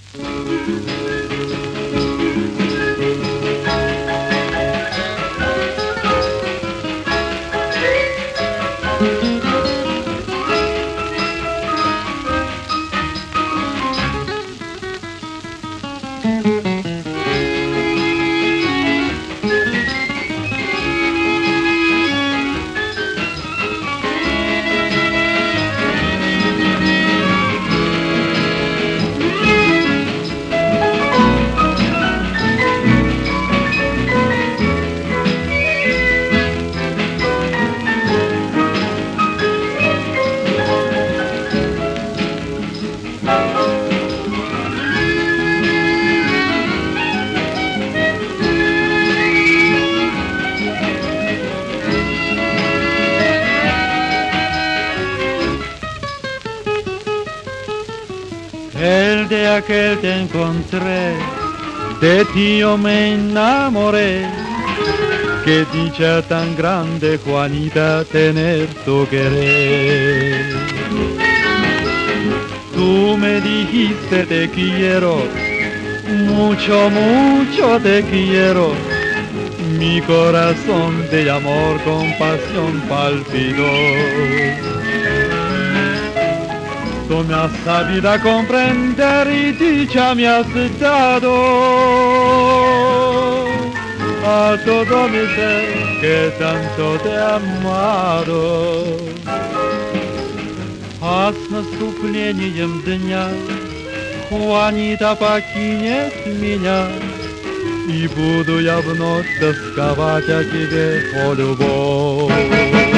El día que te encontré, de ti yo me enamoré. Qué dicha tan grande, Juanita, tener tu querer. Tú me dijiste te quiero, mucho, mucho te quiero. Mi corazón de amor con pasión palpitó. Tú me has sabido comprender y dicha me has dado a todo mi ser que tanto te he amado. А с наступлением дня, Juanita, покинет меня, и буду я вновь тосковать о тебе, о любовь.